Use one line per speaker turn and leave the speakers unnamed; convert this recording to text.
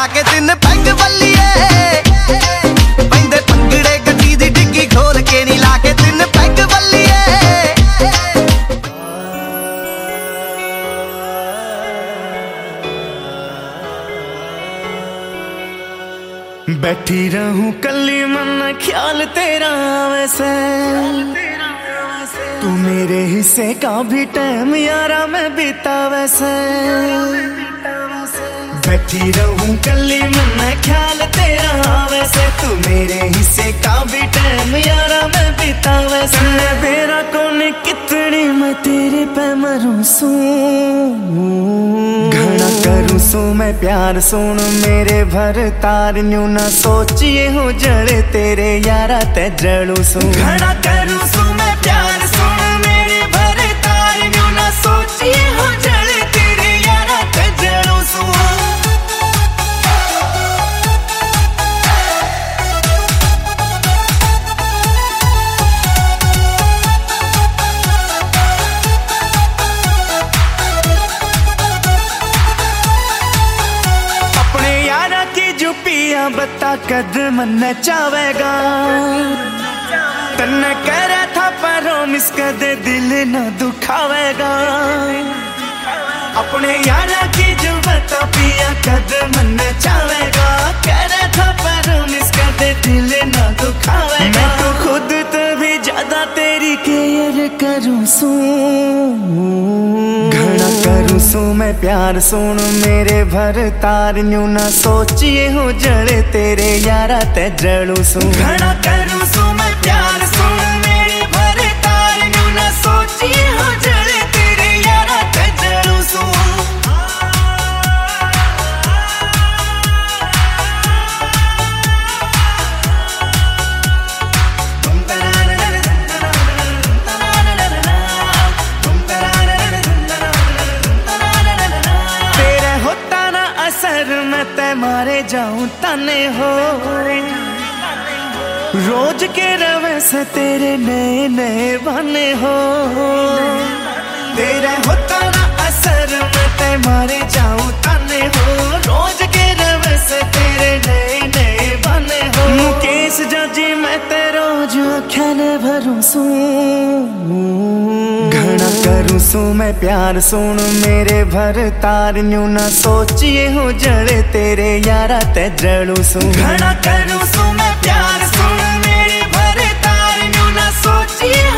के तीन पैग बल्लिए पैंदे पंगड़े गड्डी दी डिग्गी खोल के नी ला के तीन पैग बल्लिए।
बैठी रहूं कल्ली मन ख्याल तेरा वैसे तू मेरे हिस्से का भी टाइम यारा मैं बीता वैसे। बैठी रहूं कल्ली मन ख्याल तेरा वैसे तू मेरे हिस्से का भी टाइम यारा मैं बीता वैसे। मेरा कौन कितनी मैं तेरे पे मरूं सू घना करूं सू मैं प्यार सुन मेरे भर तार न्यू ना सोचिए हो जड़े तेरे यारा ते जड़ू सू। घना करूं सू मैं प्यार सुन मेरे भर तार न्यू ना सोचिए हो जड़े तेरे यारा ते जड़ू सू। बता कद मन चावेगा तन्ने कह रहा था पर मिस कदे दिल न दुखावेगा। अपने यारा की जो बता पिया कद मन चावेगा कह रहा था पर मिस कदे दिल न दुखावेगा। मैं तो खुद तो भी ज्यादा तेरी केयर करूं सू घना करूं सू मैं प्यार सुन मेरे भर तार न्यू ना सोचिए हो जड़े तेरे यारा ते जड़ू सू। घना करूं सू मैं प्यार सुन मेरे भर तार न्यू ना सोचिए हो जड़े तेरे यारा ते जड़ू सू। मैं ते मारे जाऊं तने हो रोज के रवे से तेरे नए नए बने हो। तेरे होता ना असर मैं ते मारे जाऊं तने हो रोज के रवे से तेरे नए नए बने हो। मुकेश जाजी मैं ते रोज अखियां भरूं सू घना करूं सू मैं प्यार सुन मेरे भर तार न्यू ना सोचिए हो जड़े तेरे यारा ते जड़ू सू। घना करूं सू मैं प्यार सुन मेरे भर तार न्यू ना सोचिए